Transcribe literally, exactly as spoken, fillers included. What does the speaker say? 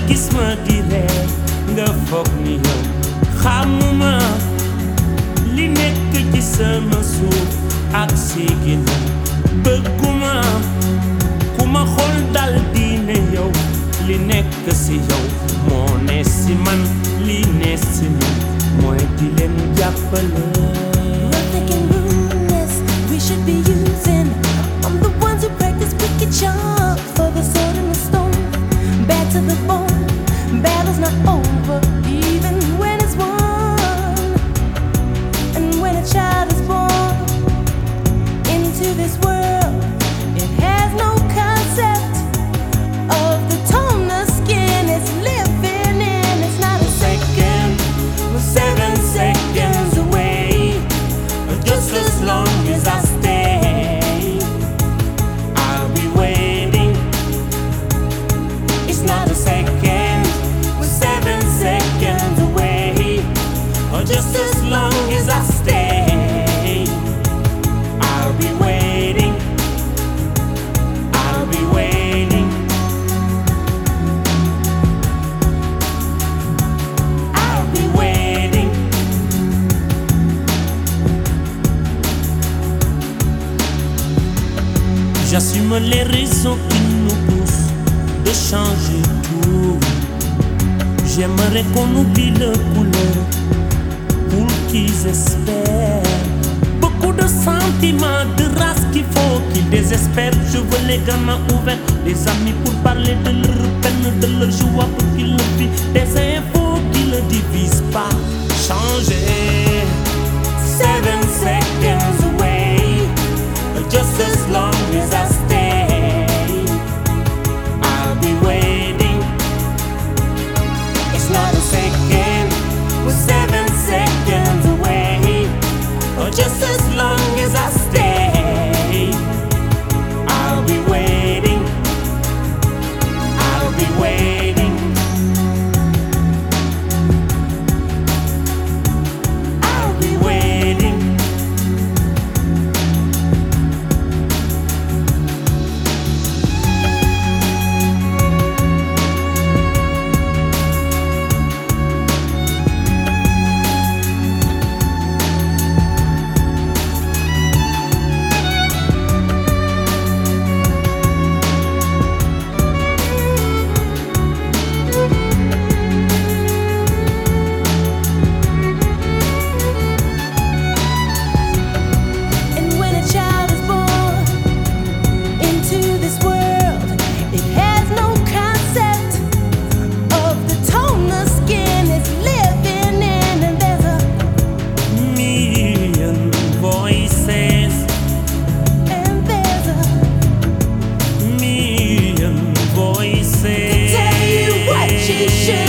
gis ma di ree nga foog ni yow xamuma li nekk ci sama suuf ak si ginnaaw bëgguma ku ma xool dal di ne yow li nekk si yow moo ne si man li ne si man mooy di leen jàppale. Nothing in rudeness we should be using. I'm the ones who practice wicked charms for the sword and the stone. Bad to the bone, battle's not over even when it's won. And when a child is born into this world, it has no concept of the tone the skin is living in. It's not a second, we're seven seconds away. Just as long as I stay, I'll be waiting. It's not a second, we're seven seconds away. Or just as long as I stay, I'll be waiting. I'll be waiting. I'll be waiting. J'assume les raisons qui nous poussent de changer tout. J'aimerais qu'on oublie le couleur pour qu'ils espèrent. Beaucoup de sentiments, de race qu'il faut qu'ils désespèrent. Je veux les gamins ouverts, des amis pour parler de leur peine, de leur joie pour qu'ils le vivent. Des infos qui ne divisent pas. Changer. Seven seconds away, just as long as I stay, I'll be waiting. It's not a second, we're seven seconds away, or just as long as I stay, I'll be waiting. I'll be waiting. I'll be waiting. And when a child is born into this world, it has no concept of the tone the skin is living in. And there's a, Million voices, and there's a million voices. tell you what you should